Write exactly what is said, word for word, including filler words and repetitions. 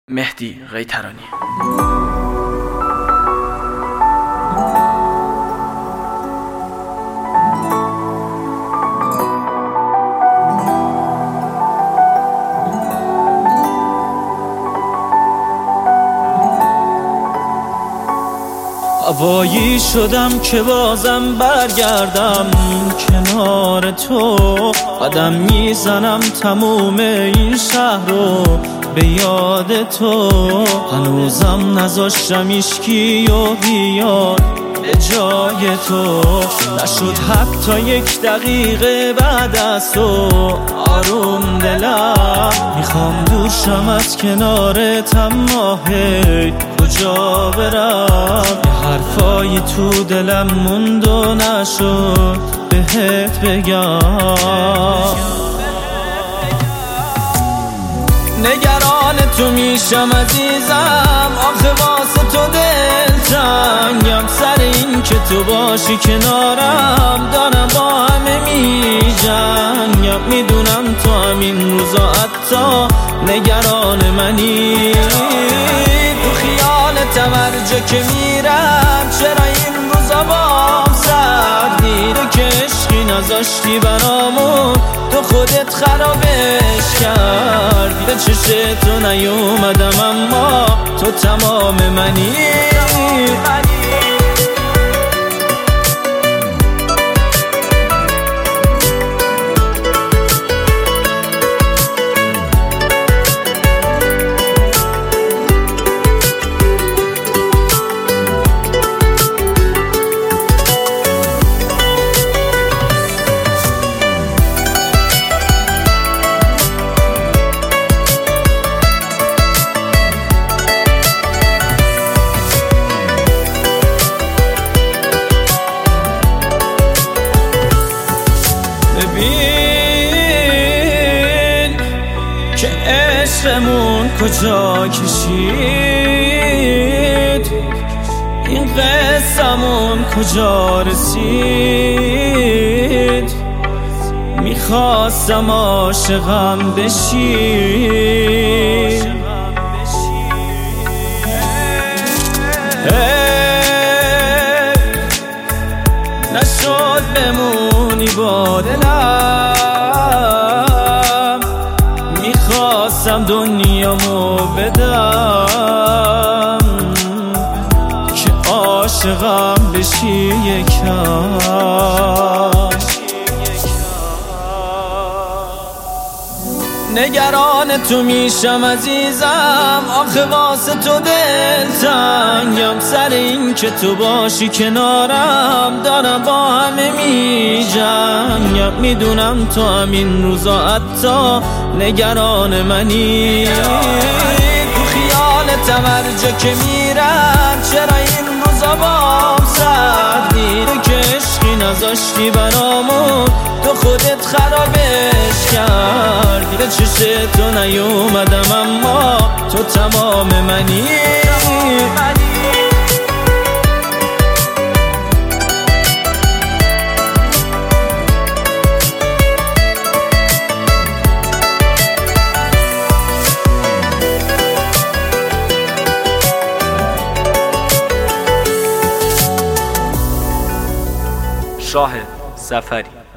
مهدی قیطرانی. هوایی شدم که بازم برگردم کنار تو، قدم میزنم تموم این شهر رو به یاد تو. هنوزم نذاشتم ایشکی و بیاد به جای تو. نشد حتی یک دقیقه بعد از تو آروم دلم. میخوام دور شم از کنارت اما هی کجا برم؟ یه حرفایی تو دلم موند و نشد بهت بگم. نگران تو میشم عزیزم، آخه واسه تو دل تنگم. سر این که تو باشی کنارم دارم با همه می جنگم. میدونم تو همین روزا حتی نگران منی. تو خیال تورجه که میرم چرا این روزا بام سردی؟ تو که عشقی نذاشتی برامون تو خودت خرابش کردی. به چشم تو نیومدم اما تو تمام منی. ببین که عشقمون کجا کشید، این قصمون کجا رسید. میخواستم عاشقم بشی، نشد بمونی با دلم. میخواستم دنیامو بدم که عاشقم بشی یکم. نگران تو میشم عزیزم، آخه واسه تو دل تنگم. سر این که تو باشی کنارم دارم با همه می جنگم. میدونم تو همین روزا حتی نگران منی. تو خیال تورجه که میرم چرا این روزا بام سردی؟ تو که عشقی نذاشتی برامون تو خودت خرابش کردی. به چشم تو نیومدم اما تو تمام منی. شاهد ظفری.